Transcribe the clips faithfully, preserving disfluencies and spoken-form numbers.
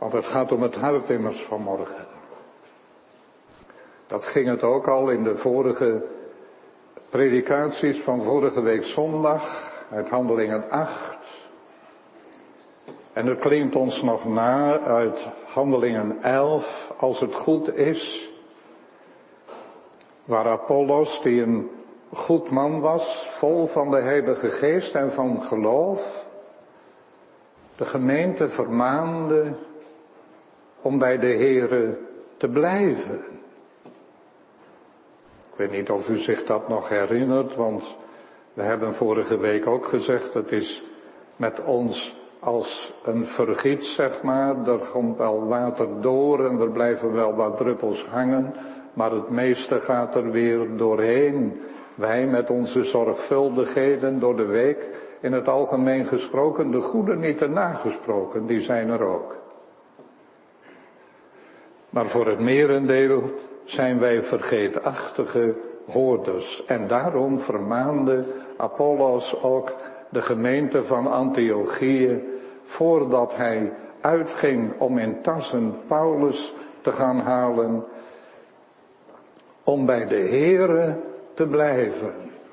Want het gaat om het hart immers vanmorgen. Dat ging het ook al in de vorige predikaties van vorige week zondag, uit Handelingen acht. En het klinkt ons nog na uit Handelingen elf, als het goed is, waar Apollos, die een goed man was, vol van de Heilige Geest en van geloof, de gemeente vermaande om bij de Here te blijven. Ik weet niet of u zich dat nog herinnert, want we hebben vorige week ook gezegd, het is met ons als een vergiet, zeg maar. Er komt wel water door en er blijven wel wat druppels hangen, maar het meeste gaat er weer doorheen. Wij met onze zorgvuldigheden door de week, in het algemeen gesproken, de goede niet te nagesproken, die zijn er ook. Maar voor het merendeel zijn wij vergeetachtige hoorders. En daarom vermaande Apollos ook de gemeente van Antiochië, voordat hij uitging om in Tassen Paulus te gaan halen, om bij de Here te blijven.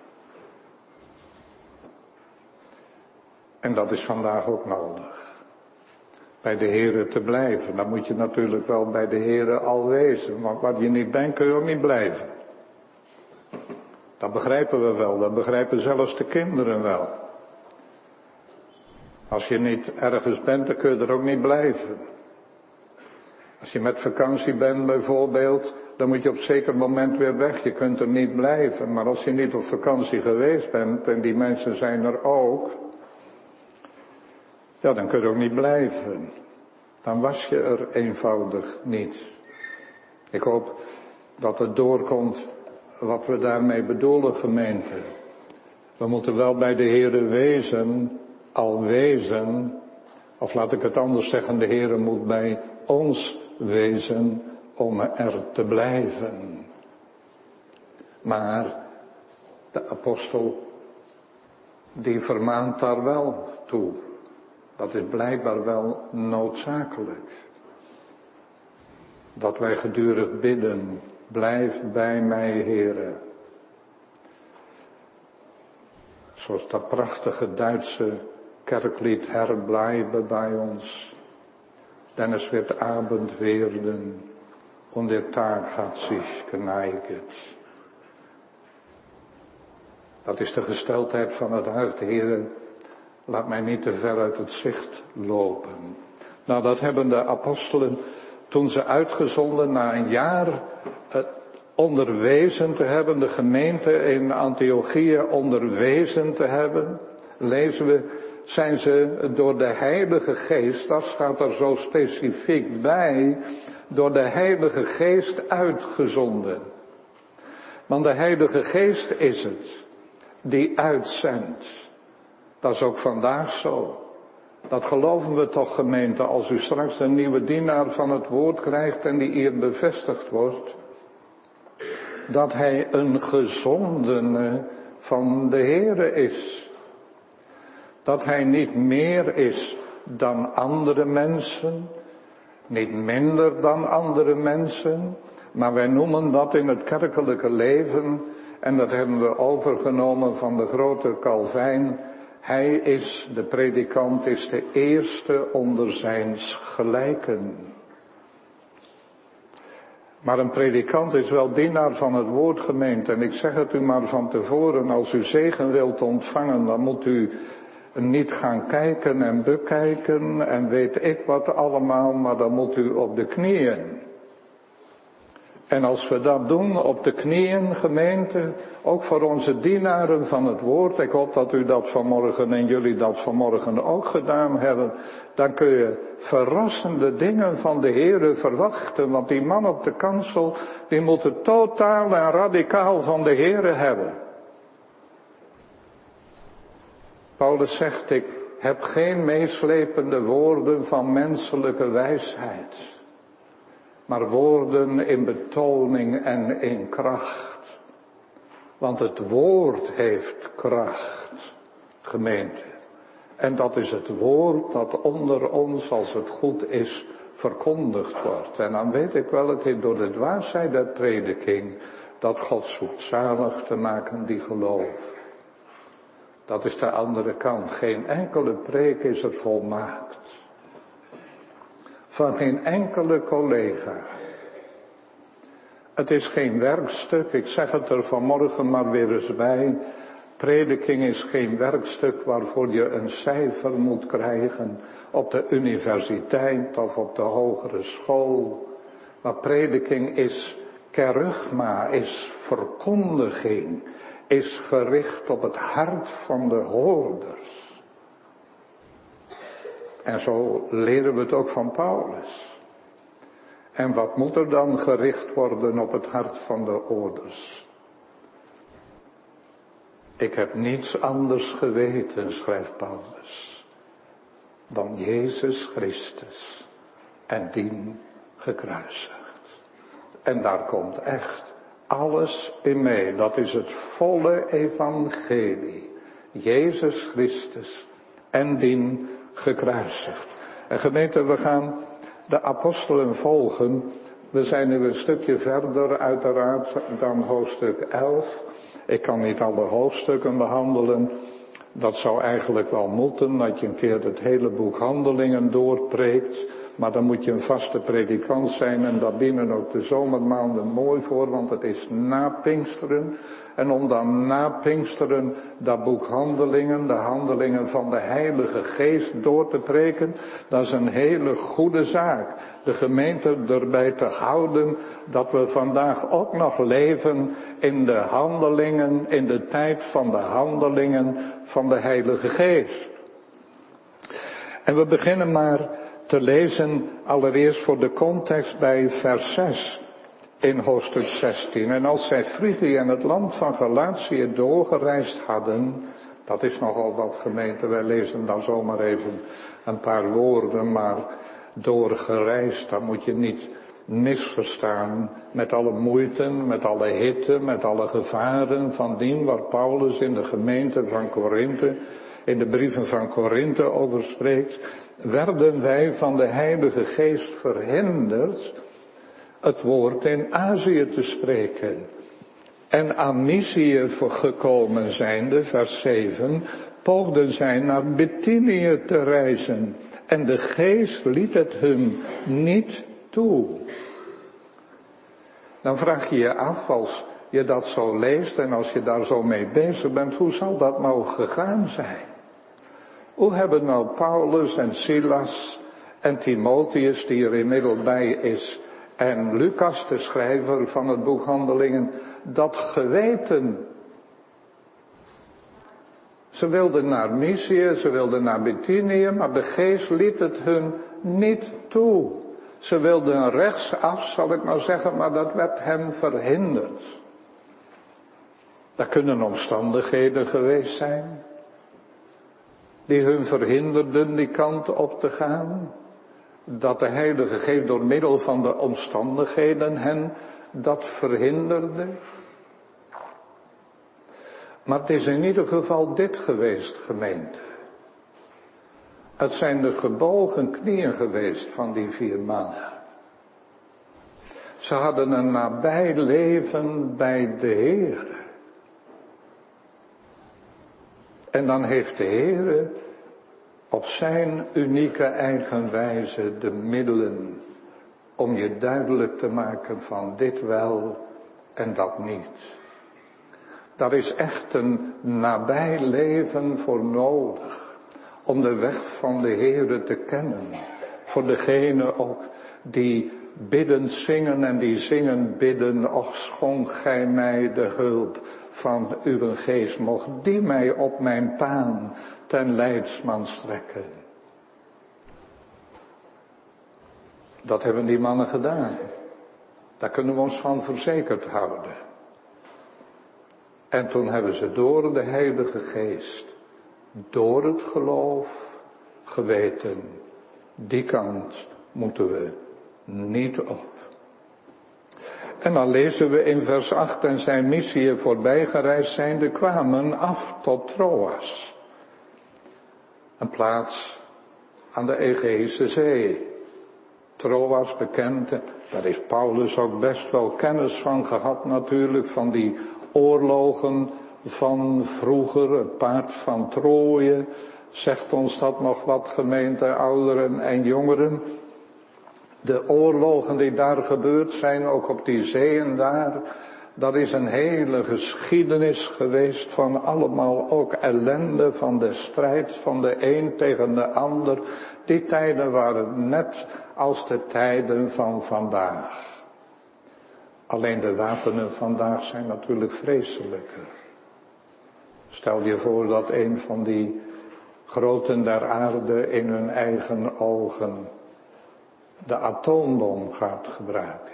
En dat is vandaag ook nodig. Bij de Here te blijven. Dan moet je natuurlijk wel bij de Here al wezen. Want wat je niet bent, kun je ook niet blijven. Dat begrijpen we wel. Dat begrijpen zelfs de kinderen wel. Als je niet ergens bent, dan kun je er ook niet blijven. Als je met vakantie bent bijvoorbeeld, dan moet je op een zeker moment weer weg. Je kunt er niet blijven. Maar als je niet op vakantie geweest bent, en die mensen zijn er ook, ja, dan kun je ook niet blijven. Dan was je er eenvoudig niet. Ik hoop dat het doorkomt wat we daarmee bedoelen, gemeente. We moeten wel bij de Heere wezen, al wezen, of laat ik het anders zeggen, de Heere moet bij ons wezen om er te blijven. Maar de apostel, die vermaant daar wel toe. Dat is blijkbaar wel noodzakelijk. Dat wij gedurig bidden, blijf bij mij, Heere. Zoals dat prachtige Duitse kerklied Herbleibe bij ons. Denn es wird Abend werden und der Tag hat sich geneigt. Dat is de gesteldheid van het hart, Heere. Laat mij niet te ver uit het zicht lopen. Nou, dat hebben de apostelen, toen ze uitgezonden na een jaar het onderwezen te hebben, de gemeente in Antiochië onderwezen te hebben, lezen we, zijn ze door de Heilige Geest, dat staat er zo specifiek bij, door de Heilige Geest uitgezonden. Want de Heilige Geest is het die uitzendt. Dat is ook vandaag zo. Dat geloven we toch, gemeente, als u straks een nieuwe dienaar van het woord krijgt en die hier bevestigd wordt, dat hij een gezondene van de Heere is. Dat hij niet meer is dan andere mensen, niet minder dan andere mensen, maar wij noemen dat in het kerkelijke leven, en dat hebben we overgenomen van de grote Calvijn, hij is, de predikant is de eerste onder zijns gelijken. Maar een predikant is wel dienaar van het woord, gemeente. En ik zeg het u maar van tevoren, als u zegen wilt ontvangen, dan moet u niet gaan kijken en bekijken en weet ik wat allemaal, maar dan moet u op de knieën. En als we dat doen op de knieën, gemeente, ook voor onze dienaren van het woord, ik hoop dat u dat vanmorgen en jullie dat vanmorgen ook gedaan hebben, dan kun je verrassende dingen van de Heere verwachten, want die man op de kansel, die moet het totaal en radicaal van de Heere hebben. Paulus zegt, ik heb geen meeslepende woorden van menselijke wijsheid, maar woorden in betoning en in kracht. Want het woord heeft kracht, gemeente. En dat is het woord dat onder ons, als het goed is, verkondigd wordt. En dan weet ik wel, het is door de dwaasheid der prediking dat God zoekt zalig te maken die gelooft. Dat is de andere kant. Geen enkele preek is er volmaakt. Van geen enkele collega. Het is geen werkstuk, ik zeg het er vanmorgen maar weer eens bij. Prediking is geen werkstuk waarvoor je een cijfer moet krijgen op de universiteit of op de hogere school. Maar prediking is kerugma, is verkondiging, is gericht op het hart van de hoorders. En zo leren we het ook van Paulus. En wat moet er dan gericht worden op het hart van de hoorders? Ik heb niets anders geweten, schrijft Paulus, dan Jezus Christus en dien gekruisigd. En daar komt echt alles in mee. Dat is het volle evangelie. Jezus Christus en dien gekruisigd. En gemeente, we gaan de apostelen volgen. We zijn nu een stukje verder uiteraard dan hoofdstuk elf. Ik kan niet alle hoofdstukken behandelen. Dat zou eigenlijk wel moeten, dat je een keer het hele boek Handelingen doorpreekt. Maar dan moet je een vaste predikant zijn en daar dienen ook de zomermaanden mooi voor, want het is na Pinksteren. En om dan na Pinksteren dat boek Handelingen, de handelingen van de Heilige Geest door te preken, dat is een hele goede zaak. De gemeente erbij te houden dat we vandaag ook nog leven in de handelingen, in de tijd van de handelingen van de Heilige Geest. En we beginnen maar te lezen allereerst voor de context bij vers zes in hoofdstuk zestien. En als zij Frigië en het land van Galatië doorgereisd hadden, dat is nogal wat gemeente, wij lezen dan zomaar even een paar woorden, maar doorgereisd, dat moet je niet misverstaan met alle moeite, met alle hitte, met alle gevaren van dien waar Paulus in de gemeente van Korinthe, in de brieven van Korinthe over spreekt. Werden wij van de Heilige Geest verhinderd het woord in Azië te spreken. En aan Mysië gekomen zijnde, vers zeven, poogden zij naar Bithynië te reizen. En de Geest liet het hun niet toe. Dan vraag je je af, als je dat zo leest en als je daar zo mee bezig bent, hoe zal dat nou gegaan zijn? Hoe hebben nou Paulus en Silas en Timotheus, die er inmiddels bij is, en Lucas, de schrijver van het boek Handelingen, dat geweten? Ze wilden naar Mysië, ze wilden naar Bithynië, maar de Geest liet het hun niet toe. Ze wilden rechtsaf, zal ik maar zeggen, maar dat werd hen verhinderd. Dat kunnen omstandigheden geweest zijn die hun verhinderden die kant op te gaan. Dat de Heilige Geest door middel van de omstandigheden hen dat verhinderde. Maar het is in ieder geval dit geweest, gemeente. Het zijn de gebogen knieën geweest van die vier mannen. Ze hadden een nabij leven bij de Heer. En dan heeft de Heer op zijn unieke eigen wijze de middelen om je duidelijk te maken van dit wel en dat niet. Daar is echt een nabij leven voor nodig om de weg van de Heere te kennen. Voor degene ook die bidden zingen en die zingen bidden, och schonk gij mij de hulp van uw geest, mocht die mij op mijn paan ten leidsman strekken. Dat hebben die mannen gedaan. Daar kunnen we ons van verzekerd houden. En toen hebben ze door de Heilige Geest, door het geloof, geweten, die kant moeten we niet op. En dan lezen we in vers acht, en zijn Mysië voorbij gereisd zijnde kwamen af tot Troas. Een plaats aan de Egeïsche Zee. Troas bekend. Daar is Paulus ook best wel kennis van gehad natuurlijk, van die oorlogen van vroeger, het paard van Troje. Zegt ons dat nog wat, gemeente, ouderen en jongeren? De oorlogen die daar gebeurd zijn, ook op die zeeën daar, dat is een hele geschiedenis geweest van allemaal ook ellende, van de strijd van de een tegen de ander. Die tijden waren net als de tijden van vandaag. Alleen de wapenen vandaag zijn natuurlijk vreselijker. Stel je voor dat een van die groten der aarde in hun eigen ogen de atoombom gaat gebruiken.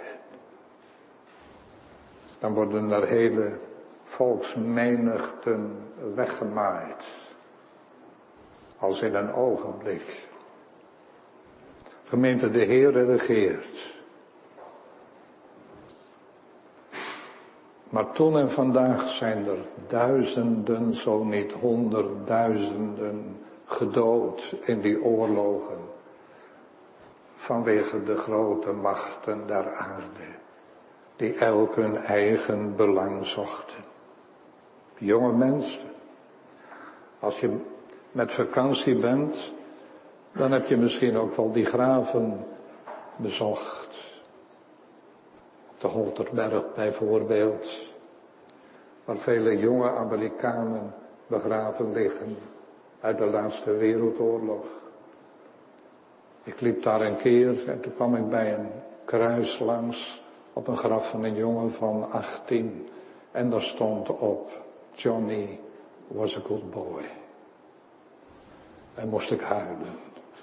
Dan worden er hele volksmenigten weggemaaid. Als in een ogenblik. Gemeente, de Heere regeert. Maar toen en vandaag zijn er duizenden, zo niet honderdduizenden gedood in die oorlogen. Vanwege de grote machten der aarde. Die elk hun eigen belang zochten. Jonge mensen. Als je met vakantie bent, dan heb je misschien ook wel die graven bezocht. De Holterberg bijvoorbeeld. Waar vele jonge Amerikanen begraven liggen uit de laatste wereldoorlog. Ik liep daar een keer en toen kwam ik bij een kruis langs op een graf van een jongen van achttien. En daar stond op, Johnny was a good boy. En moest ik huilen.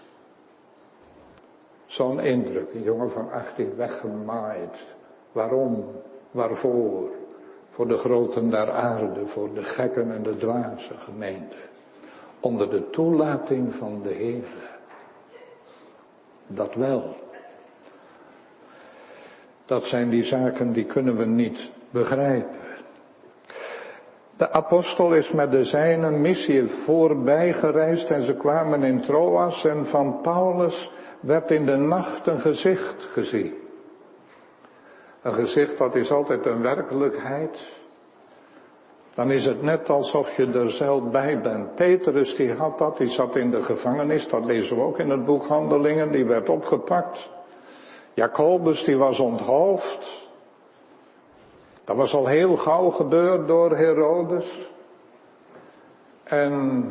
Zo'n indruk, een jongen van achttien weggemaaid. Waarom? Waarvoor? Voor de groten der aarde, voor de gekken en de dwaze gemeente. Onder de toelating van de Heer. Dat wel. Dat zijn die zaken die kunnen we niet begrijpen. De apostel is met de zijnen missie voorbij gereisd en ze kwamen in Troas en van Paulus werd in de nacht een gezicht gezien. Een gezicht, dat is altijd een werkelijkheid. Dan is het net alsof je er zelf bij bent. Petrus die had dat, die zat in de gevangenis, dat lezen we ook in het boek Handelingen, die werd opgepakt. Jacobus die was onthoofd. Dat was al heel gauw gebeurd door Herodes. En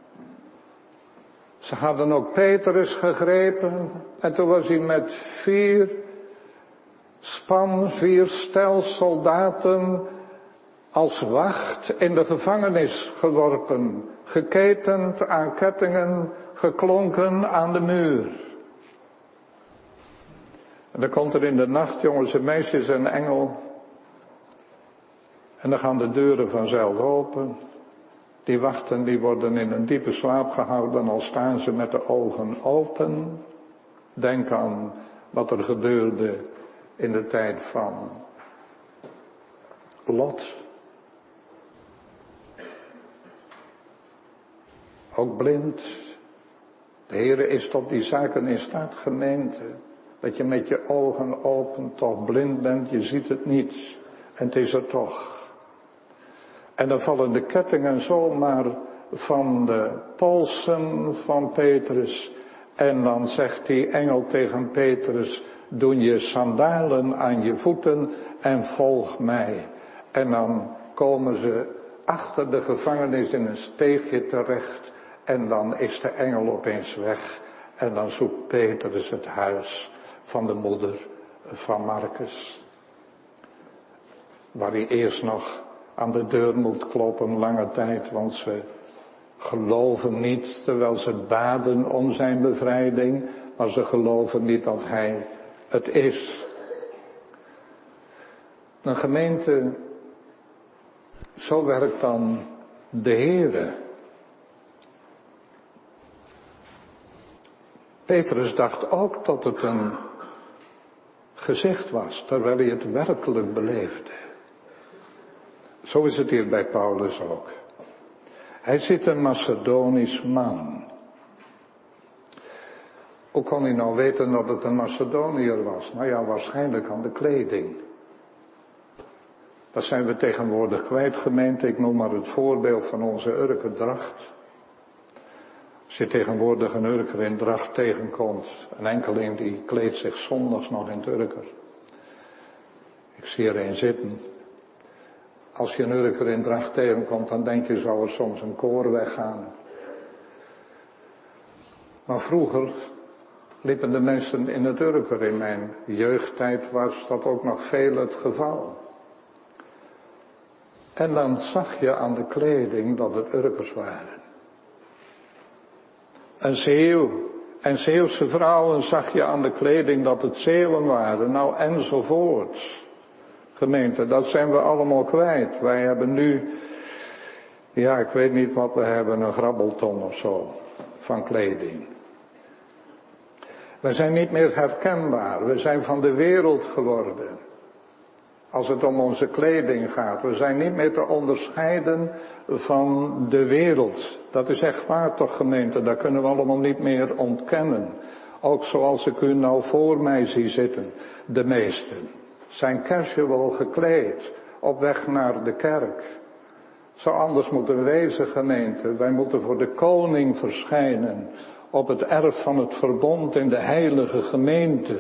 ze hadden ook Petrus gegrepen. En toen was hij met vier span, vier stel soldaten als wacht in de gevangenis geworpen. Geketend aan kettingen, geklonken aan de muur. En dan komt er in de nacht, jongens en meisjes, een engel. En dan gaan de deuren vanzelf open. Die wachten, die worden in een diepe slaap gehouden, al staan ze met de ogen open. Denk aan wat er gebeurde in de tijd van Lot. Ook blind. De Heere is tot die zaken in staat, gemeente. Dat je met je ogen open toch blind bent, je ziet het niet. En het is er toch. En dan vallen de kettingen zomaar van de polsen van Petrus. En dan zegt die engel tegen Petrus, doe je sandalen aan je voeten en volg mij. En dan komen ze achter de gevangenis in een steegje terecht. En dan is de engel opeens weg. En dan zoekt Petrus het huis van de moeder van Marcus. Waar hij eerst nog aan de deur moet kloppen lange tijd, want ze geloven niet, terwijl ze baden om zijn bevrijding, maar ze geloven niet dat hij het is. Een gemeente, zo werkt dan de Heere. Petrus dacht ook dat het een gezicht was, terwijl hij het werkelijk beleefde. Zo is het hier bij Paulus ook. Hij zit een Macedonisch man. Hoe kon hij nou weten dat het een Macedoniër was? Nou ja, waarschijnlijk aan de kleding. Dat zijn we tegenwoordig kwijt, gemeente. Ik noem maar het voorbeeld van onze Urkerdracht. Als je tegenwoordig een Urker in dracht tegenkomt, een enkeling die kleedt zich zondags nog in het Urker. Ik zie er een zitten. Als je een Urker in dracht tegenkomt, dan denk je, zou er soms een koor weggaan. Maar vroeger liepen de mensen in het Urker. In mijn jeugdtijd was dat ook nog veel het geval. En dan zag je aan de kleding dat het Urkers waren. Een Zeeuw en Zeeuwse vrouwen zag je aan de kleding dat het Zeeuwen waren. Nou, enzovoorts. Gemeente, dat zijn we allemaal kwijt. Wij hebben nu, ja, ik weet niet wat we hebben, een grabbelton of zo van kleding. We zijn niet meer herkenbaar. We zijn van de wereld geworden. Als het om onze kleding gaat. We zijn niet meer te onderscheiden van de wereld. Dat is echt waar toch, gemeente. Dat kunnen we allemaal niet meer ontkennen. Ook zoals ik u nou voor mij zie zitten. De meesten zijn casual gekleed. Op weg naar de kerk. Het zou anders moeten wezen, gemeente. Wij moeten voor de koning verschijnen. Op het erf van het verbond in de heilige gemeente.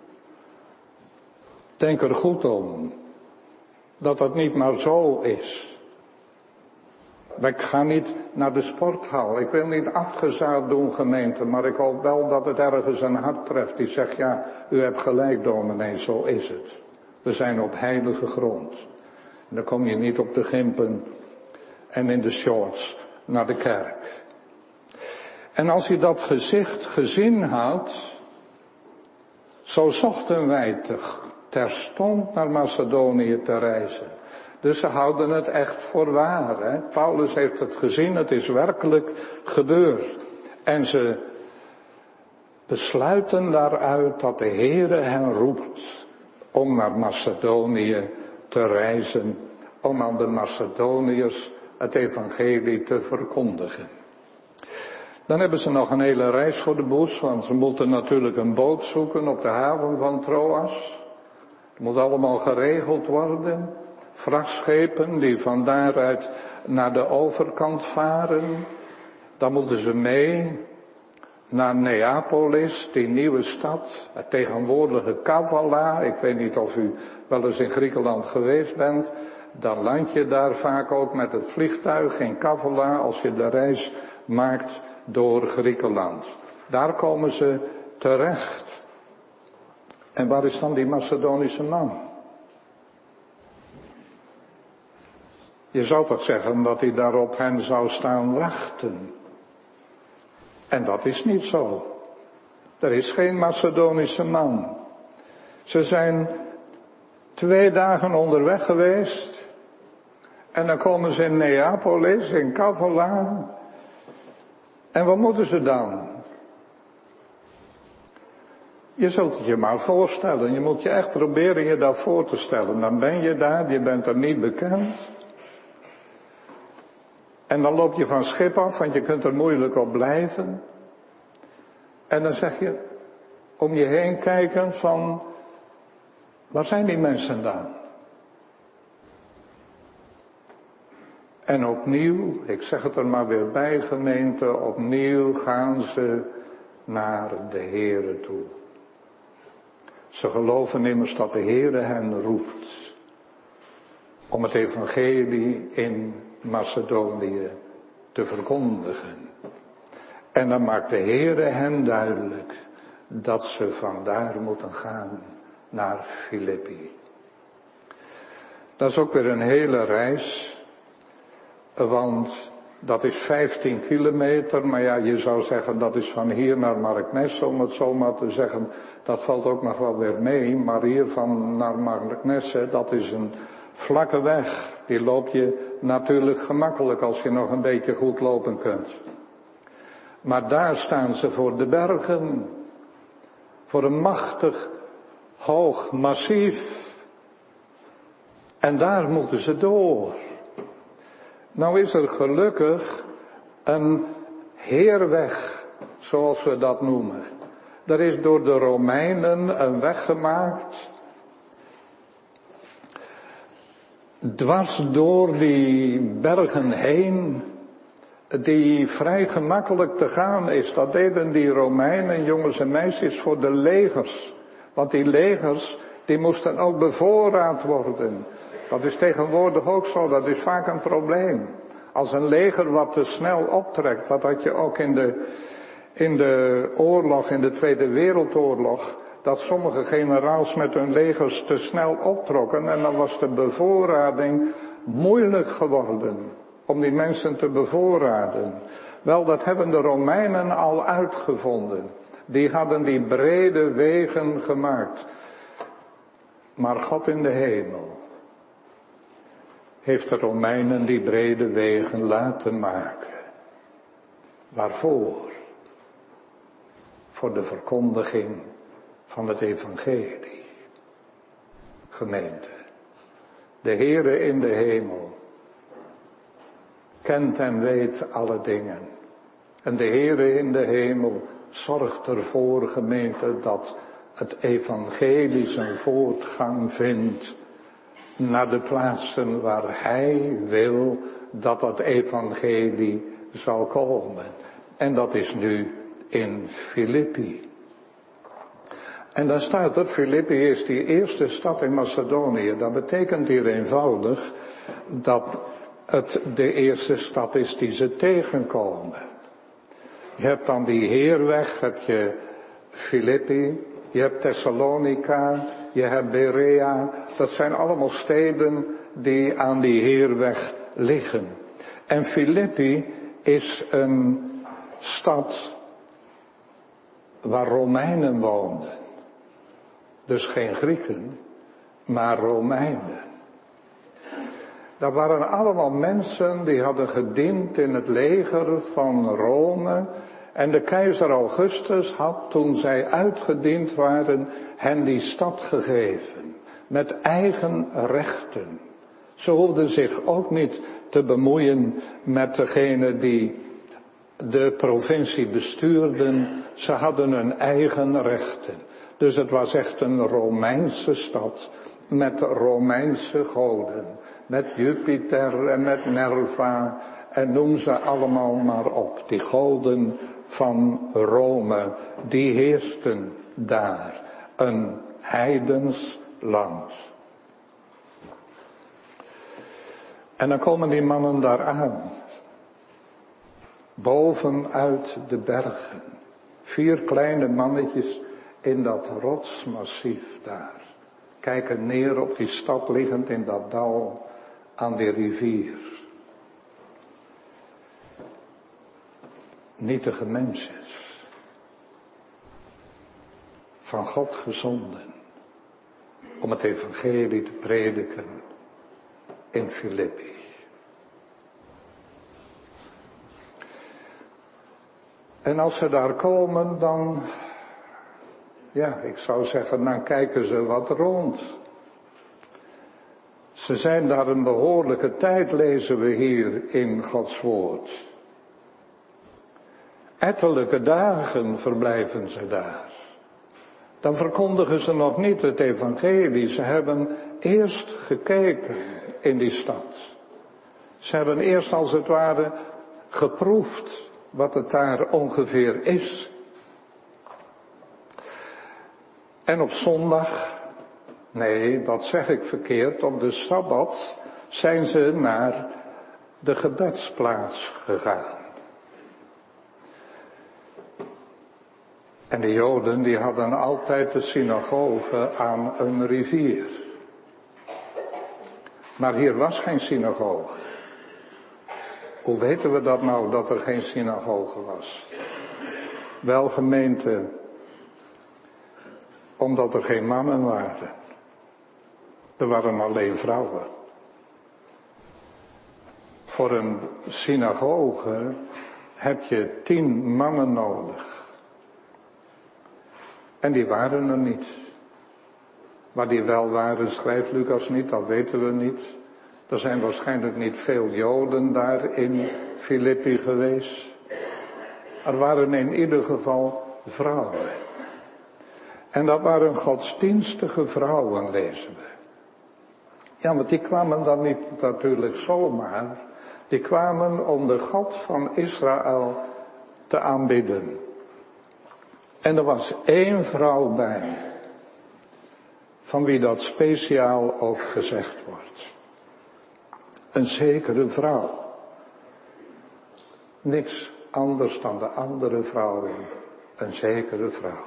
Denk er goed om. Dat dat niet maar zo is. Ik ga niet naar de sporthal. Ik wil niet afgezaagd doen, gemeente. Maar ik hoop wel dat het ergens een hart treft. Die zegt, ja, u hebt gelijk, dominee, zo is het. We zijn op heilige grond. En dan kom je niet op de gimpen en in de shorts naar de kerk. En als je dat gezicht gezien had, zo zochten wij te, terstond naar Macedonië te reizen. Dus ze houden het echt voor waar. Hè? Paulus heeft het gezien, het is werkelijk gebeurd. En ze besluiten daaruit dat de Heere hen roept om naar Macedonië te reizen, om aan de Macedoniërs het evangelie te verkondigen. Dan hebben ze nog een hele reis voor de boeg, want ze moeten natuurlijk een boot zoeken op de haven van Troas. Het moet allemaal geregeld worden. Vrachtschepen die van daaruit naar de overkant varen. Dan moeten ze mee naar Neapolis, die nieuwe stad, het tegenwoordige Kavala. Ik weet niet of u wel eens in Griekenland geweest bent. Dan land je daar vaak ook met het vliegtuig in Kavala als je de reis maakt door Griekenland. Daar komen ze terecht. En waar is dan die Macedonische man? Je zou toch zeggen dat hij daar op hen zou staan wachten. En dat is niet zo. Er is geen Macedonische man. Ze zijn twee dagen onderweg geweest. En dan komen ze in Neapolis, in Kavala. En wat moeten ze dan? Je zult het je maar voorstellen. Je moet je echt proberen je dat voor te stellen. Dan ben je daar, je bent er niet bekend. En dan loop je van schip af, want je kunt er moeilijk op blijven. En dan zeg je, om je heen kijken van, waar zijn die mensen dan? En opnieuw, ik zeg het er maar weer bij, gemeente, opnieuw gaan ze naar de Heere toe. Ze geloven immers dat de Heere hen roept om het evangelie in Macedonië te verkondigen. En dan maakt de Heere hen duidelijk dat ze vandaar moeten gaan naar Filippi. Dat is ook weer een hele reis. Want dat is vijftien kilometer, maar ja, je zou zeggen dat is van hier naar Marknes, om het zo maar te zeggen. Dat valt ook nog wel weer mee, maar hier van naar Marknes, dat is een vlakke weg. Die loop je natuurlijk gemakkelijk als je nog een beetje goed lopen kunt. Maar daar staan ze voor de bergen, voor een machtig, hoog massief. En daar moeten ze door. Nou is er gelukkig een heerweg, zoals we dat noemen. Er is door de Romeinen een weg gemaakt, dwars door die bergen heen, die vrij gemakkelijk te gaan is. Dat deden die Romeinen, jongens en meisjes, voor de legers. Want die legers, die moesten ook bevoorraad worden. Dat is tegenwoordig ook zo, dat is vaak een probleem. Als een leger wat te snel optrekt, dat had je ook in de, in de oorlog, in de Tweede Wereldoorlog, dat sommige generaals met hun legers te snel optrokken en dan was de bevoorrading moeilijk geworden om die mensen te bevoorraden. Wel, dat hebben de Romeinen al uitgevonden. Die hadden die brede wegen gemaakt. Maar God in de hemel heeft de Romeinen die brede wegen laten maken. Waarvoor? Voor de verkondiging van het evangelie. Gemeente, de Heere in de hemel kent en weet alle dingen. En de Heere in de hemel zorgt ervoor, gemeente, dat het evangelie zijn voortgang vindt naar de plaatsen waar Hij wil dat het evangelie zal komen. En dat is nu in Filippi. En dan staat er, Filippi is die eerste stad in Macedonië. Dat betekent hier eenvoudig dat het de eerste stad is die ze tegenkomen. Je hebt dan die Heerweg, heb je Filippi, je hebt Thessalonica, je hebt Berea. Dat zijn allemaal steden die aan die Heerweg liggen. En Filippi is een stad waar Romeinen woonden. Dus geen Grieken, maar Romeinen. Dat waren allemaal mensen die hadden gediend in het leger van Rome. En de keizer Augustus had, toen zij uitgediend waren, hen die stad gegeven. Met eigen rechten. Ze hoefden zich ook niet te bemoeien met degene die de provincie bestuurden. Ze hadden hun eigen rechten. Dus het was echt een Romeinse stad met Romeinse goden. Met Jupiter en met Nerva en noem ze allemaal maar op. Die goden van Rome, die heersten daar. Een heidens land. En dan komen die mannen daar aan. Bovenuit de bergen. Vier kleine mannetjes in dat rotsmassief daar. Kijken neer op die stad liggend in dat dal aan die rivier. Nietige mensjes. Van God gezonden. Om het evangelie te prediken in Filippi. En als ze daar komen, dan, ja, ik zou zeggen, dan kijken ze wat rond. Ze zijn daar een behoorlijke tijd, lezen we hier in Gods woord. Ettelijke dagen verblijven ze daar. Dan verkondigen ze nog niet het evangelie. Ze hebben eerst gekeken in die stad. Ze hebben eerst als het ware geproefd wat het daar ongeveer is. En op zondag, nee, dat zeg ik verkeerd, op de Sabbat zijn ze naar de gebedsplaats gegaan. En de Joden die hadden altijd de synagoge aan een rivier. Maar hier was geen synagoge. Hoe weten we dat nou, dat er geen synagoge was? Wel, gemeente, omdat er geen mannen waren. Er waren alleen vrouwen. Voor een synagoge heb je tien mannen nodig. En die waren er niet. Waar die wel waren, schrijft Lucas niet, dat weten we niet. Er zijn waarschijnlijk niet veel Joden daar in Filippi geweest. Er waren in ieder geval vrouwen. En dat waren godsdienstige vrouwen, lezen we. Ja, want die kwamen dan niet natuurlijk zomaar. Die kwamen om de God van Israël te aanbidden. En er was één vrouw bij, van wie dat speciaal ook gezegd wordt. Een zekere vrouw. Niks anders dan de andere vrouwen. Een zekere vrouw.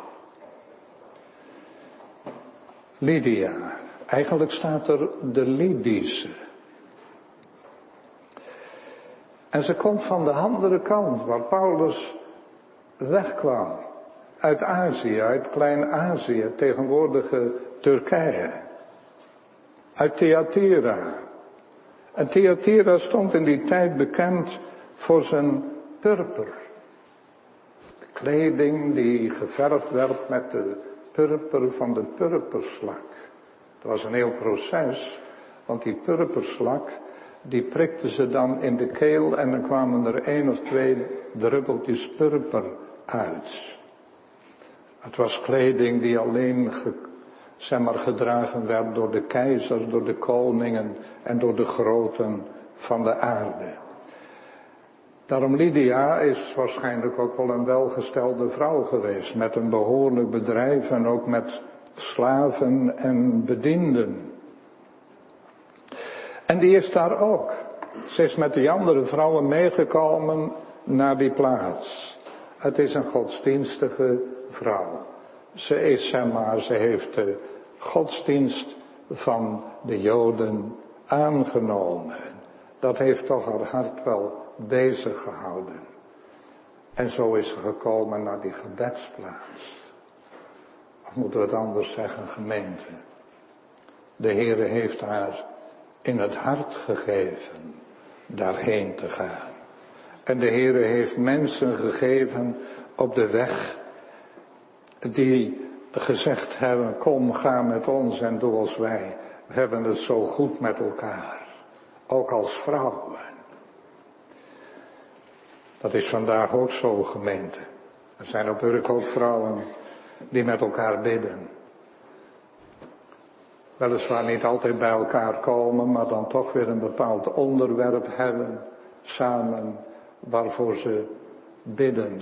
Lydia. Eigenlijk staat er de Lydische. En ze komt van de andere kant, waar Paulus wegkwam. Uit Azië, uit Klein-Azië, tegenwoordige Turkije. Uit Thyatira. En Thyatira stond in die tijd bekend voor zijn purper. De kleding die geverfd werd met de purper van de purperslak. Dat was een heel proces, want die purperslak, die prikten ze dan in de keel en dan kwamen er één of twee druppeltjes purper uit. Het was kleding die alleen ge, zeg maar, gedragen werd door de keizers, door de koningen en door de groten van de aarde. Daarom Lydia is waarschijnlijk ook wel een welgestelde vrouw geweest, met een behoorlijk bedrijf en ook met slaven en bedienden. En die is daar ook. Ze is met die andere vrouwen meegekomen naar die plaats. Het is een godsdienstige vrouw. Ze is, zeg maar, ze heeft de godsdienst van de Joden aangenomen. Dat heeft toch haar hart wel bezig gehouden. En zo is ze gekomen naar die gebedsplaats. Of moeten we het anders zeggen, gemeente. De Heere heeft haar in het hart gegeven daarheen te gaan. En de Heere heeft mensen gegeven op de weg die gezegd hebben, kom, ga met ons en doe als wij. We hebben het zo goed met elkaar. Ook als vrouwen. Dat is vandaag ook zo, gemeente. Er zijn natuurlijk ook vrouwen die met elkaar bidden. Weliswaar niet altijd bij elkaar komen, maar dan toch weer een bepaald onderwerp hebben, samen, waarvoor ze bidden.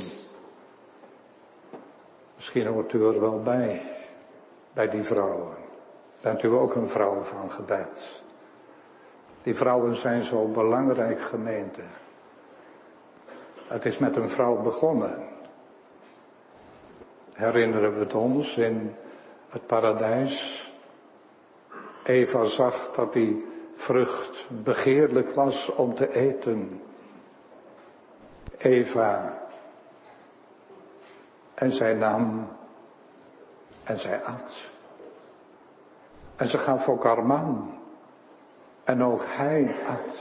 Misschien hoort u er wel bij, bij die vrouwen. Bent u ook een vrouw van gebed? Die vrouwen zijn zo belangrijk, gemeente. Het is met een vrouw begonnen. Herinneren we het ons in het paradijs. Eva zag dat die vrucht begeerlijk was om te eten. Eva. En zij nam en zij at. En ze gaf ook haar man. En ook hij at.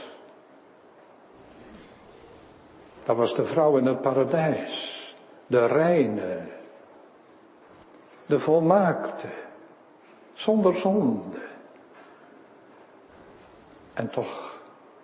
Dat was de vrouw in het paradijs. De reine. De volmaakte. Zonder zonde. En toch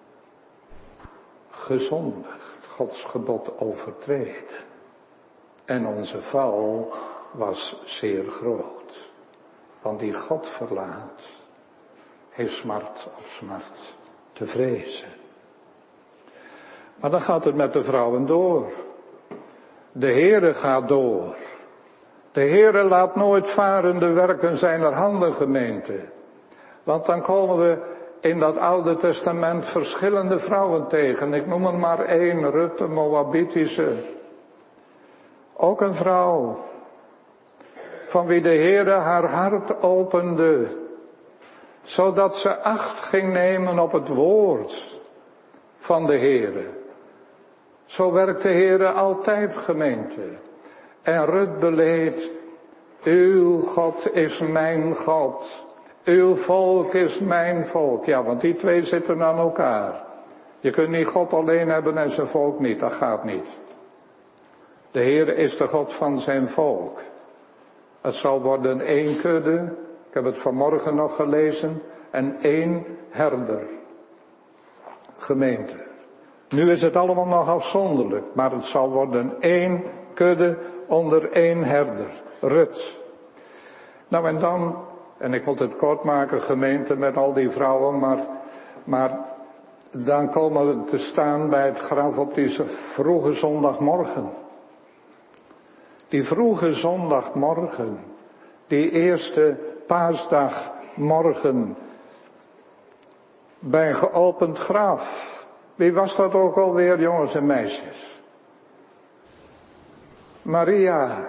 gezondigd, Gods gebod overtreden. En onze val was zeer groot. Want die God verlaat, heeft smart op smart te vrezen. Maar dan gaat het met de vrouwen door. De Heere gaat door. De Heere laat nooit varende werken zijner handen, gemeente. Want dan komen we in dat Oude Testament verschillende vrouwen tegen. Ik noem er maar één, Rut, de Moabitische. Ook een vrouw, van wie de Heere haar hart opende, zodat ze acht ging nemen op het woord van de Heere. Zo werkt de Heere altijd, gemeente. En Rut beleed, uw God is mijn God. Uw volk is mijn volk. Ja, want die twee zitten aan elkaar. Je kunt niet God alleen hebben en zijn volk niet. Dat gaat niet. De Heer is de God van zijn volk. Het zal worden één kudde. Ik heb het vanmorgen nog gelezen. En één herder. Gemeente. Nu is het allemaal nog afzonderlijk. Maar het zal worden één kudde onder één herder. Rut. Nou en dan, en ik moet het kort maken, gemeente met al die vrouwen, maar, maar dan komen we te staan bij het graf op die vroege zondagmorgen. Die vroege zondagmorgen, die eerste paasdagmorgen, bij een geopend graf. Wie was dat ook alweer, jongens en meisjes? Maria.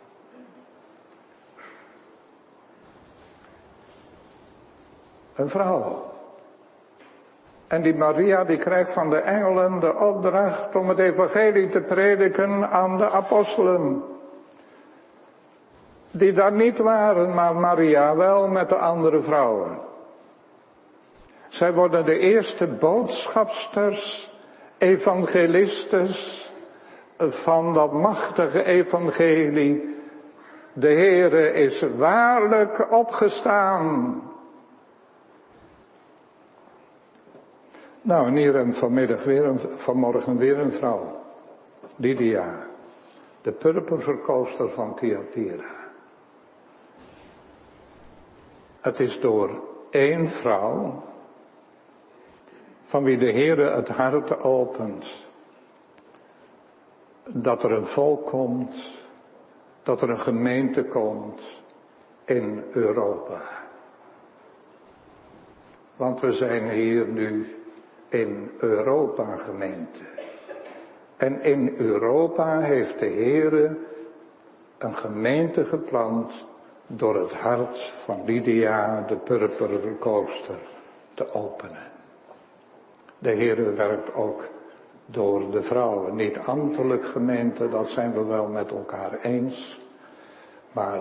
Een vrouw. En die Maria die krijgt van de engelen de opdracht om het evangelie te prediken aan de apostelen. Die daar niet waren, maar Maria wel met de andere vrouwen. Zij worden de eerste boodschapsters, evangelistes van dat machtige evangelie. De Heere is waarlijk opgestaan. Nou, en hier en vanmiddag weer een, vanmorgen weer een vrouw. Lydia, de purperverkoopster van Thyatira. Het is door één vrouw, van wie de Heere het hart opent, dat er een volk komt, dat er een gemeente komt in Europa. Want we zijn hier nu in Europa gemeente. En in Europa heeft de Heere een gemeente geplant door het hart van Lydia, de purperverkoopster, te openen. De Heere werkt ook door de vrouwen, niet ambtelijk gemeente, dat zijn we wel met elkaar eens. Maar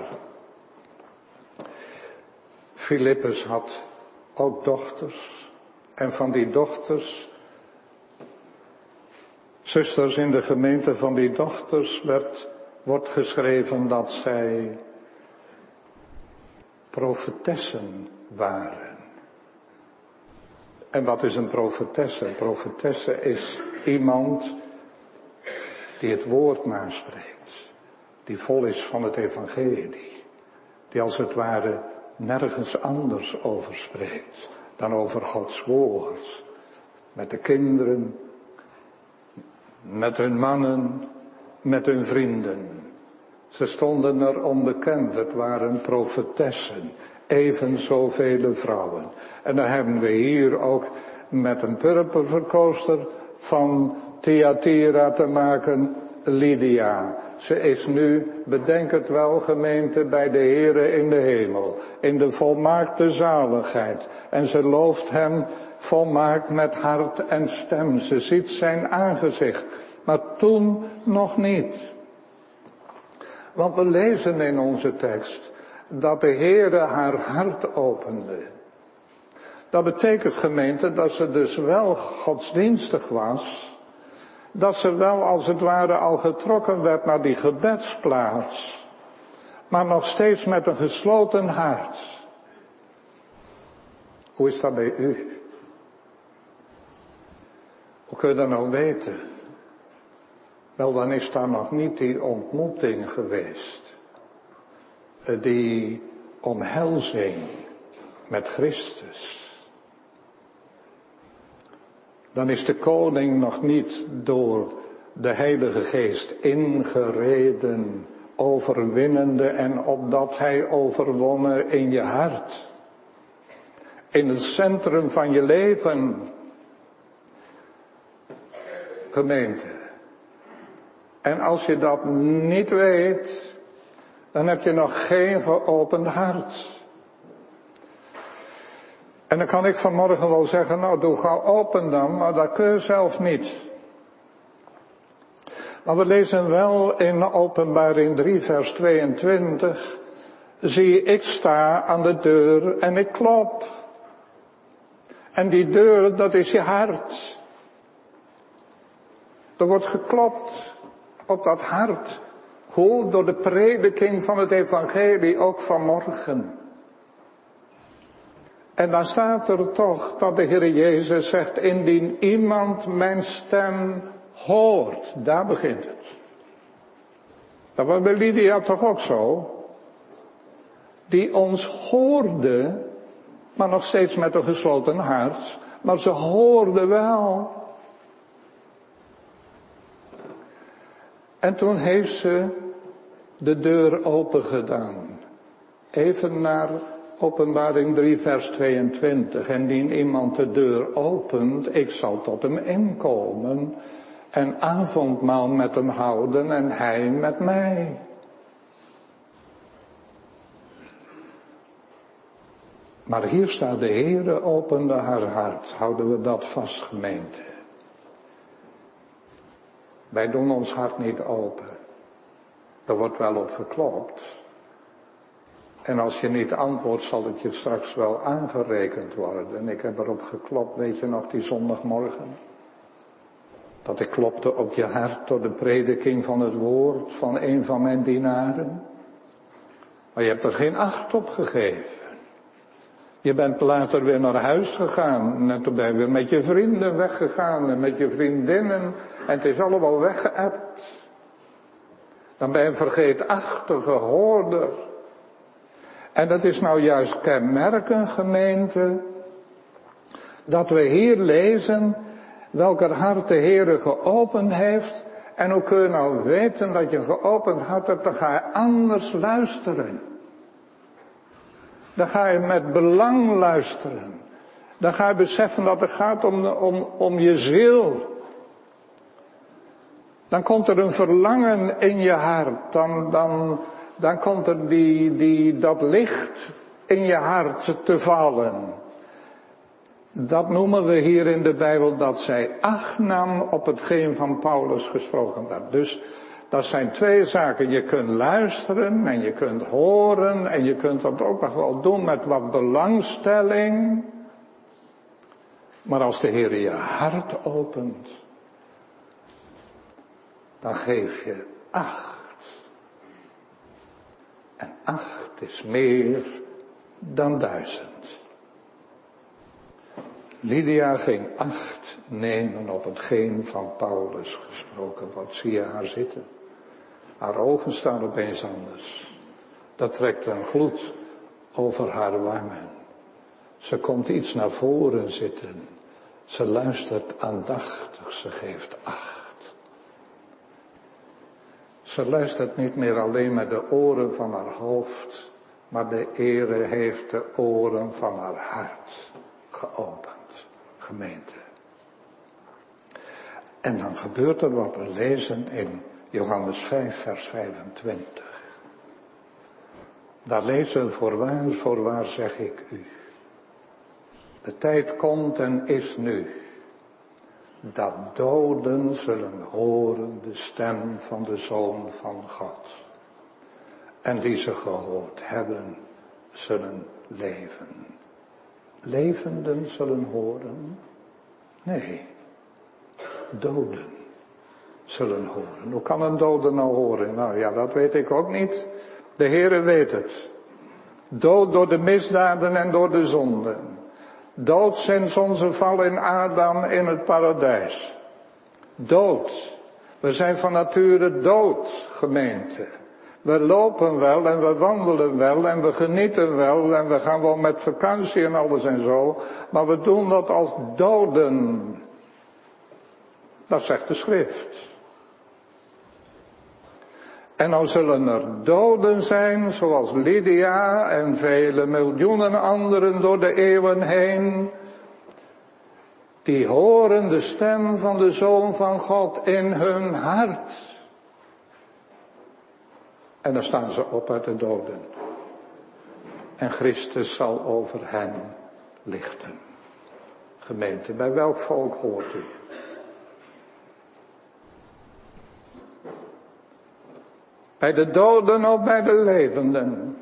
Filippus had ook dochters. En van die dochters, zusters in de gemeente van die dochters, werd, wordt geschreven dat zij profetessen waren. En wat is een profetesse? Een profetesse is iemand die het woord naspreekt. Die vol is van het evangelie. Die als het ware nergens anders over spreekt dan over Gods woord. Met de kinderen, met hun mannen, met hun vrienden. Ze stonden er onbekend, het waren profetessen. Even zoveel vrouwen. En dan hebben we hier ook met een purperverkoopster van Thyatira te maken, Lydia. Ze is nu, bedenk het wel gemeente, bij de Heere in de hemel. In de volmaakte zaligheid. En ze looft hem volmaakt met hart en stem. Ze ziet zijn aangezicht. Maar toen nog niet. Want we lezen in onze tekst dat de Heere haar hart opende. Dat betekent gemeente dat ze dus wel godsdienstig was. Dat ze wel als het ware al getrokken werd naar die gebedsplaats. Maar nog steeds met een gesloten hart. Hoe is dat bij u? Hoe kun je dat nou weten? Wel, dan is daar nog niet die ontmoeting geweest. Die omhelzing met Christus. Dan is de koning nog niet door de Heilige Geest ingereden, overwinnende en opdat hij overwonnen in je hart. In het centrum van je leven. Gemeente. En als je dat niet weet, dan heb je nog geen geopend hart. En dan kan ik vanmorgen wel zeggen, nou doe gauw open dan, maar dat kun je zelf niet. Maar we lezen wel in Openbaring drie vers tweeëntwintig, zie ik sta aan de deur en ik klop. En die deur, dat is je hart. Er wordt geklopt op dat hart. Hoe? Door de prediking van het evangelie, ook vanmorgen. En dan staat er toch dat de Heer Jezus zegt, indien iemand mijn stem hoort. Daar begint het. Dat was bij Lydia toch ook zo? die ons hoorde, maar nog steeds met een gesloten hart, maar ze hoorde wel. En toen heeft ze de deur open gedaan. Even naar Openbaring drie vers tweeëntwintig. En indien iemand de deur opent, ik zal tot hem inkomen en avondmaal met hem houden en hij met mij. Maar hier staat, de Heere opende haar hart. Houden we dat vast, gemeente? Wij doen ons hart niet open. Er wordt wel op geklopt. En als je niet antwoordt, zal het je straks wel aangerekend worden. En ik heb erop geklopt, weet je nog, die zondagmorgen? Dat ik klopte op je hart door de prediking van het woord van een van mijn dienaren. Maar je hebt er geen acht op gegeven. Je bent later weer naar huis gegaan. En toen ben je weer met je vrienden weggegaan en met je vriendinnen. En het is allemaal weggeëpt. Dan ben je een vergeetachtige hoorder. En dat is nou juist kenmerkend, gemeente, dat we hier lezen welker hart de Heere geopend heeft. En hoe kun je nou weten dat je een geopend hart hebt, dan ga je anders luisteren. Dan ga je met belang luisteren. Dan ga je beseffen dat het gaat om, om, om je ziel. Dan komt er een verlangen in je hart. Dan, dan, dan komt er die, die, dat licht in je hart te vallen. Dat noemen we hier in de Bijbel dat zij acht nam op hetgeen van Paulus gesproken werd. Dus dat zijn twee zaken. Je kunt luisteren en je kunt horen en je kunt dat ook nog wel doen met wat belangstelling. Maar als de Heer je hart opent, dan geef je acht. En acht is meer dan duizend. Lydia ging acht nemen op hetgeen van Paulus gesproken wordt. Zie je haar zitten? Haar ogen staan opeens anders. Dat trekt een gloed over haar wangen. Ze komt iets naar voren zitten. Ze luistert aandachtig, ze geeft acht. Ze luistert niet meer alleen met de oren van haar hoofd, maar de Heere heeft de oren van haar hart geopend, gemeente. En dan gebeurt er wat we lezen in Johannes vijf vers vijfentwintig. Daar lezen we, voorwaar, voorwaar zeg ik u. De tijd komt en is nu, dat doden zullen horen de stem van de Zoon van God. En die ze gehoord hebben, zullen leven. Levenden zullen horen? Nee, doden zullen horen. Hoe kan een dode nou horen? Nou ja, dat weet ik ook niet. De Heere weet het. Dood door de misdaden en door de zonden. Dood sinds onze val in Adam in het paradijs. Dood. We zijn van nature dood, gemeente. We lopen wel en we wandelen wel en we genieten wel en we gaan wel met vakantie en alles en zo. Maar we doen dat als doden. Dat zegt de schrift. En nou zullen er doden zijn, zoals Lydia en vele miljoenen anderen door de eeuwen heen. Die horen de stem van de Zoon van God in hun hart. En dan staan ze op uit de doden. En Christus zal over hen lichten. Gemeente, bij welk volk hoort u? Bij de doden of bij de levenden?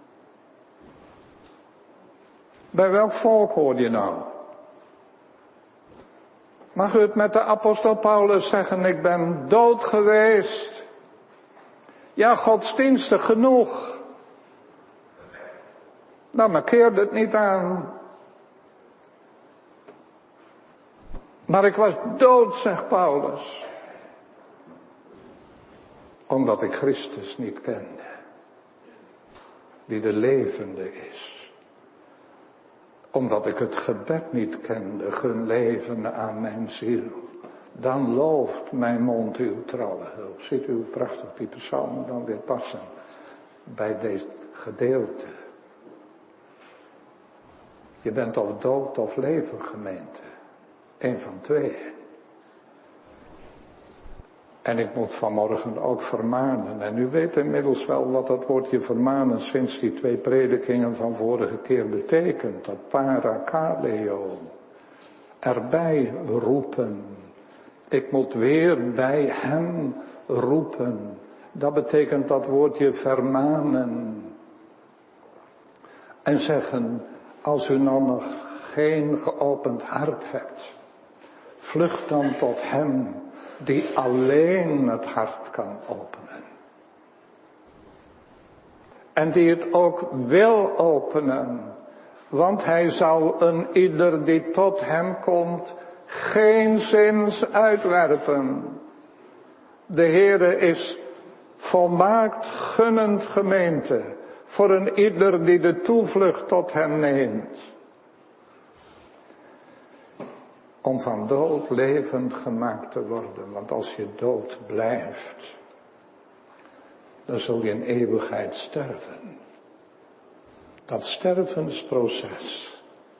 Bij welk volk hoor je nou? Mag u het met de apostel Paulus zeggen, ik ben dood geweest. Ja, godsdienstig genoeg. Nou, maar keerde het niet aan. Maar ik was dood, zegt Paulus. Omdat ik Christus niet kende. die de levende is. Omdat ik het gebed niet kende, gun leven aan mijn ziel. Dan looft mijn mond uw trouwe hulp. Ziet u hoe prachtig die psalmen dan weer passen bij dit gedeelte. Je bent of dood of leven, gemeente. Eén van twee. En ik moet vanmorgen ook vermanen. En u weet inmiddels wel wat dat woordje vermanen sinds die twee predikingen van vorige keer betekent. Dat parakaleo. Erbij roepen. Ik moet weer bij hem roepen. Dat betekent dat woordje vermanen. En zeggen, als u nou nog geen geopend hart hebt, vlucht dan tot hem die alleen het hart kan openen. En die het ook wil openen, want hij zal een ieder die tot hem komt geenszins uitwerpen. De Heere is volmaakt gunnend, gemeente, voor een ieder die de toevlucht tot hem neemt. Om van dood levend gemaakt te worden. Want als je dood blijft, dan zul je in eeuwigheid sterven. Dat stervensproces,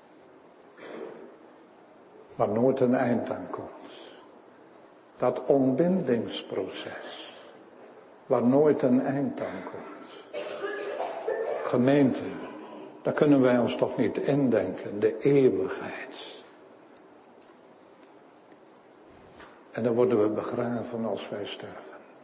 waar nooit een eind aan komt. Dat ontbindingsproces, waar nooit een eind aan komt. Gemeente, daar kunnen wij ons toch niet indenken, de eeuwigheid. En dan worden we begraven als wij sterven.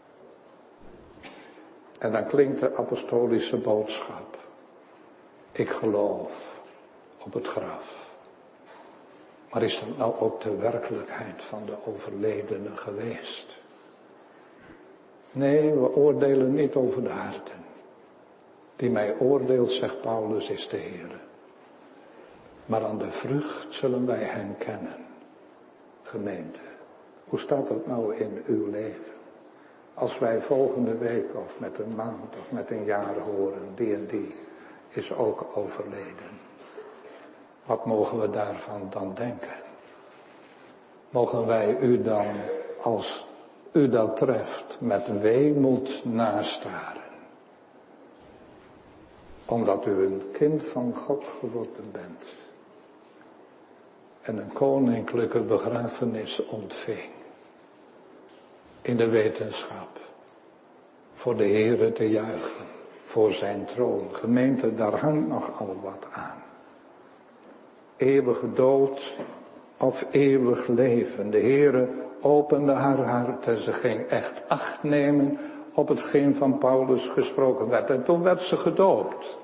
En dan klinkt de apostolische boodschap. Ik geloof op het graf. Maar is dat nou ook de werkelijkheid van de overledene geweest? Nee, we oordelen niet over de harten. Die mij oordeelt, zegt Paulus, is de Heere. Maar aan de vrucht zullen wij hem kennen. Gemeente, hoe staat dat nou in uw leven? Als wij volgende week of met een maand of met een jaar horen, die en die is ook overleden. Wat mogen we daarvan dan denken? Mogen wij u dan, als u dat treft, met weemoed nastaren? Omdat u een kind van God geworden bent. En een koninklijke begrafenis ontving. In de wetenschap. Voor de Heere te juichen. Voor zijn troon. Gemeente, daar hangt nogal wat aan. Eeuwige dood of eeuwig leven. De Heere opende haar hart en ze ging echt acht nemen op hetgeen van Paulus gesproken werd. En toen werd ze gedoopt.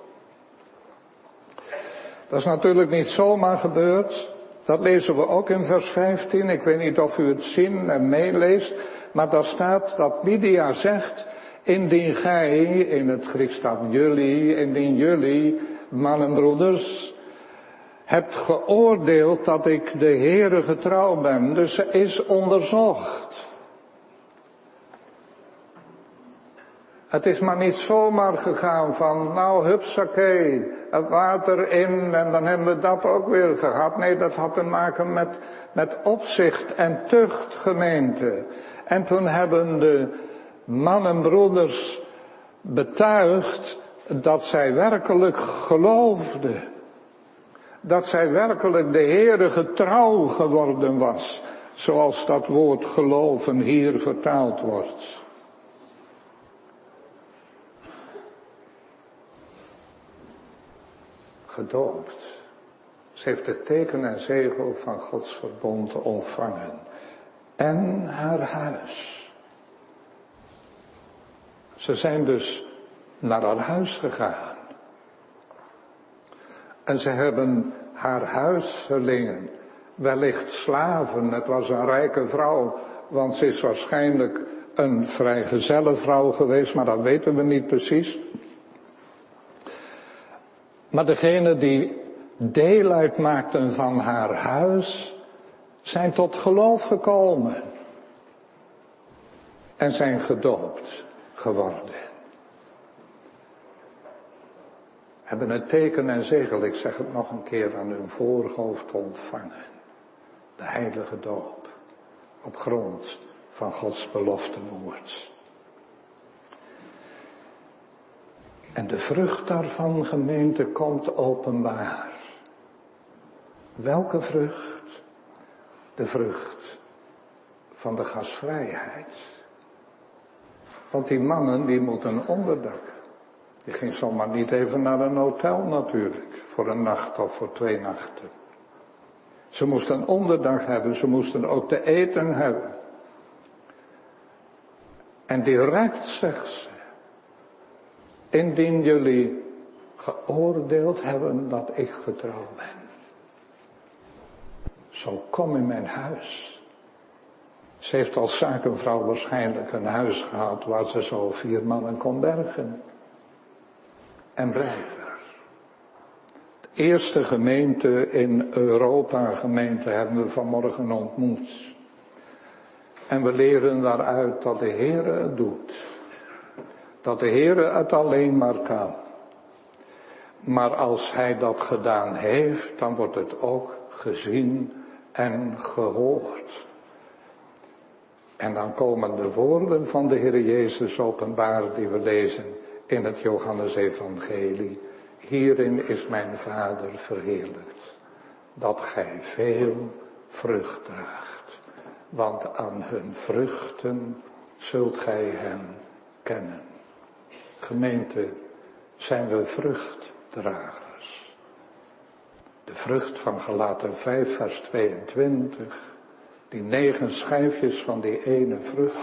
Dat is natuurlijk niet zomaar gebeurd. Dat lezen we ook in vers vijftien. Ik weet niet of u het zien en meeleest. Maar daar staat dat Lydia zegt, indien gij, in het Grieks staat jullie, indien jullie, mannen en broeders, hebt geoordeeld dat ik de Heere getrouw ben. Dus ze is onderzocht. Het is maar niet zomaar gegaan van, nou hupsakee, het water in en dan hebben we dat ook weer gehad. Nee, dat had te maken met, met opzicht en tucht, gemeente. En toen hebben de mannen en broeders betuigd dat zij werkelijk geloofden. Dat zij werkelijk de Heere getrouw geworden was. Zoals dat woord geloven hier vertaald wordt. Gedoopt. Ze heeft het teken en zegel van Gods verbond ontvangen. En haar huis. Ze zijn dus naar haar huis gegaan. En ze hebben haar huisverlingen, wellicht slaven. Het was een rijke vrouw, want ze is waarschijnlijk een vrijgezelle vrouw geweest, maar dat weten we niet precies. Maar degene die deel uitmaakten van haar huis, zijn tot geloof gekomen. En zijn gedoopt geworden. hebben het teken en zegel, ik zeg het nog een keer, aan hun voorhoofd ontvangen. De heilige doop, op grond van Gods beloftewoord. En de vrucht daarvan, gemeente, komt openbaar. Welke vrucht? De vrucht van de gastvrijheid. Want die mannen, die moeten een onderdak. Die ging zomaar niet even naar een hotel natuurlijk, voor een nacht of voor twee nachten. Ze moesten een onderdak hebben, ze moesten ook te eten hebben. En direct zegt ze, indien jullie geoordeeld hebben dat ik getrouw ben, zo kom in mijn huis. Ze heeft als zakenvrouw waarschijnlijk een huis gehad waar ze zo vier mannen kon bergen. En blijf er. De eerste gemeente in Europa, gemeente, hebben we vanmorgen ontmoet. En we leren daaruit dat de Heere het doet. Dat de Heere het alleen maar kan. Maar als Hij dat gedaan heeft, dan wordt het ook gezien en gehoord. En dan komen de woorden van de Heer Jezus openbaar die we lezen in het Johannesevangelie. Hierin is mijn Vader verheerlijkt, dat gij veel vrucht draagt. Want aan hun vruchten zult gij hem kennen. Gemeente, zijn we vruchtdragers. De vrucht van Galaten vijf vers tweeëntwintig. Die negen schijfjes van die ene vrucht.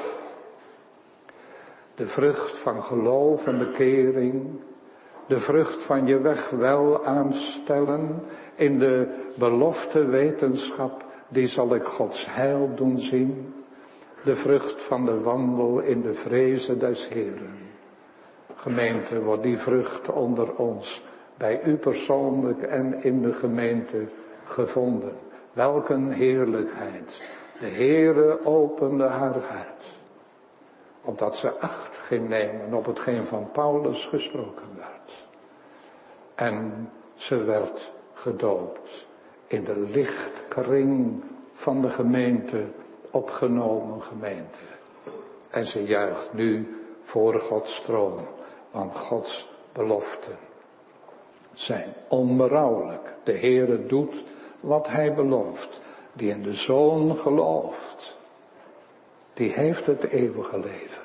De vrucht van geloof en bekering. De vrucht van je weg wel aanstellen. In de belofte wetenschap, die zal ik Gods heil doen zien. De vrucht van de wandel in de vreze des Heeren. Gemeente, wordt die vrucht onder ons, bij u persoonlijk en in de gemeente gevonden. Welk een heerlijkheid. De Heere opende haar hart. Opdat ze acht ging nemen op hetgeen van Paulus gesproken werd. En ze werd gedoopt in de lichtkring van de gemeente, opgenomen gemeente. En ze juicht nu voor Gods troon, want Gods beloften zijn onberouwelijk. De Heere doet wat Hij belooft. Die in de Zoon gelooft, die heeft het eeuwige leven.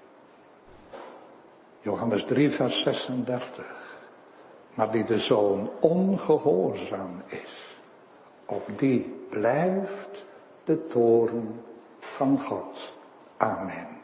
Johannes drie vers zesendertig. Maar die de Zoon ongehoorzaam is, op die blijft de toorn van God. Amen.